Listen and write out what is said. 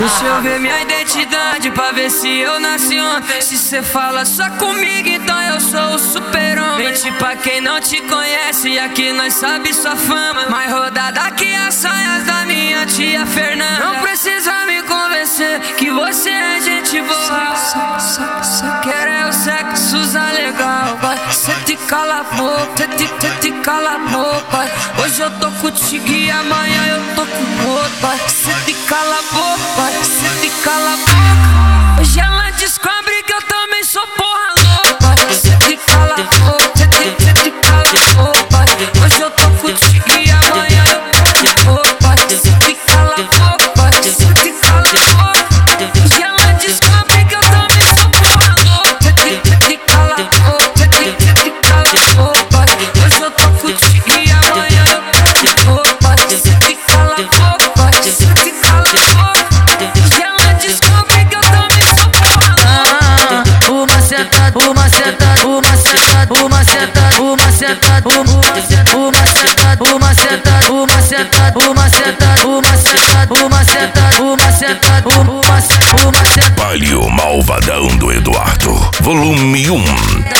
Deixa eu ver minha identidade pra ver se eu nasci ontem. Se cê fala só comigo, então eu sou o super-homem. Mente pra quem não te conhece, aqui nós sabe sua fama. Mais rodada que as saias da minha tia Fernanda. Não precisa me convencer que você é gente boa. Só quer é o sexo legal, vai. Cê te cala a boca, cê te cala a boca. Hoje eu tô contigo e amanhã eu tô com outro, vai. Cê te cala a boca, vai. Cê te cala a boca. Hoje ela descobre que eu também sou porra louca. Cê te cala a boca, cê te cala a boca. Hoje eu tô contigo e amanhã eu tô com outro, vai. Cê te cala a boca, vai. Cê te cala a boca. Hoje ela descobre que eu também sou porra louca. Cê te cala a boca, cê te cala a boca. Hoje eu tô contigo e amanhã eu tô com outro, vai. Cê te cala a boca, vai. Cê te cala a boca. Hoje ela descobre que eu também sou porra louca. Uma sentada, uma sentada, uma sentada, uma sentada, uma sentada, uma sentada, uma sentada, uma sentada, uma sentada, uma sentada, uma sentada, uma sentada, uma sentada. Palio Malvadão do Eduardo, volume 1.